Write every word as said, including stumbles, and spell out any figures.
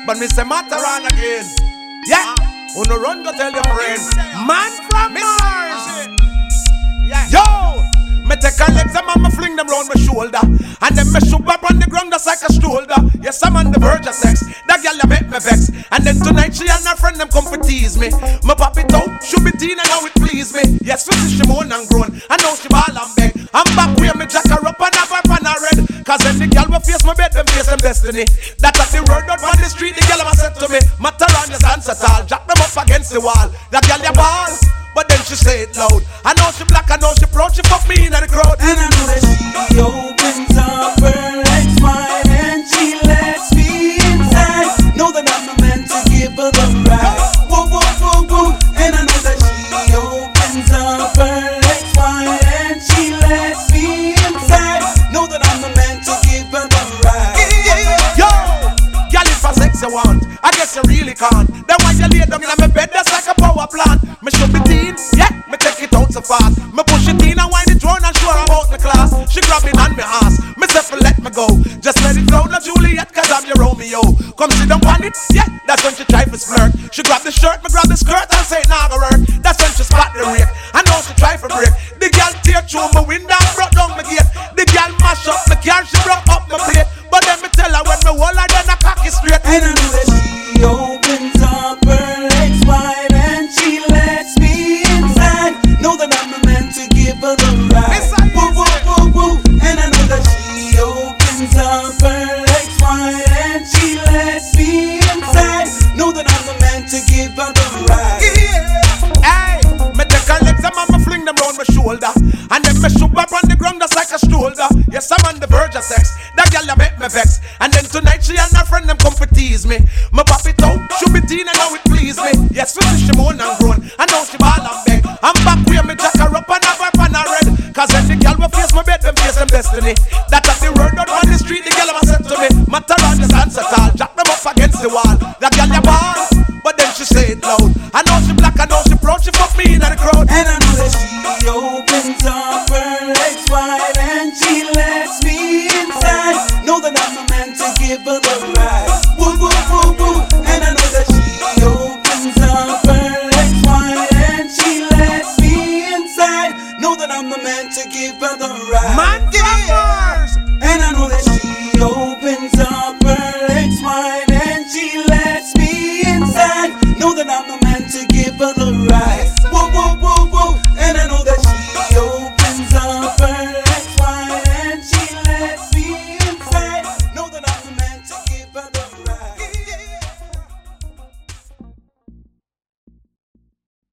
But me say matter on again. Yeah, wanna run go tell your friend. Man from Mars. Yo, me take her legs and me fling them round my shoulder, and then me shoot up on the ground just like a shoulder. Yes, I'm on the verge of sex. That girl you make me vex. And then tonight she and her friend them come for tease me. Me pop it out, should be teen and now it please me. Yes, sweet she moan and groan, I know she ball and beg. I'm back where me jack her up and have her pan her red. Cause when the girl will face my bed, them face them destiny. That at the word out on the street, the girl ever said to me, matter on your dance at all, jack them up against the wall. That girl you ball, but then she say it loud. I know she black, I know she proud, she fuck me in the crowd. And I know that she opens up her legs wide and she lets me inside. Know that I'm the man to give her the ride. Whoa, whoa, whoa, whoa. And I know that she opens up her legs wide and she lets me inside. Know that I'm the man to give her the ride. Yo, girl, if I sex you want, I guess you really can't. Then why you lay down in my bed, that's like a power plant. Me should be teen, yeah, me take it out so fast. Me push it in and wind it round and show her about the class. She grab it on me ass, me say for let me go. Just let it go, not Juliet, cause I'm your Romeo. Come sit down on it, yeah, that's when she try to flirt. She grab the shirt, me grab the skirt and say it nah go work. That's when she spot the rake, I know she try for break. The girl tear through my window and broke down my gate. The girl mash up my car, she broke up my plate. But then me tell her when me hold her, then I cock it straight. And I know that she opens up her legs wide and she lets me inside. Know that I'm the man to give her the ride. Whoa, whoa, whoa, whoa. And I know that she opens up her legs wide and she lets me inside. Know that I'm the man to give her the ride. Yeah. Hey, me take her legs and me fling them round my shoulder, and then me shoot up on the ground just like a shoulder. Yes, I'm on the verge of sex. That girl you make me vex. And then tonight she and her friend them come for tease me. Me pop it out, should be teen and now it please me. Yes, sweet she moan and groan, I know she ball and beg. I'm back where me jack her up and have her pan her red. Cause when the girl will face my bed, them face them destiny. That at the word out on the street, the girl ever said to me, matter on your dance at all, jack them up against the wall. That girl you ball, but then she say it loud. I know she black, I know she proud, she fuck me in the crowd. And I know that she opens up her legs wide and she lets me inside. Know that I'm the man to give her the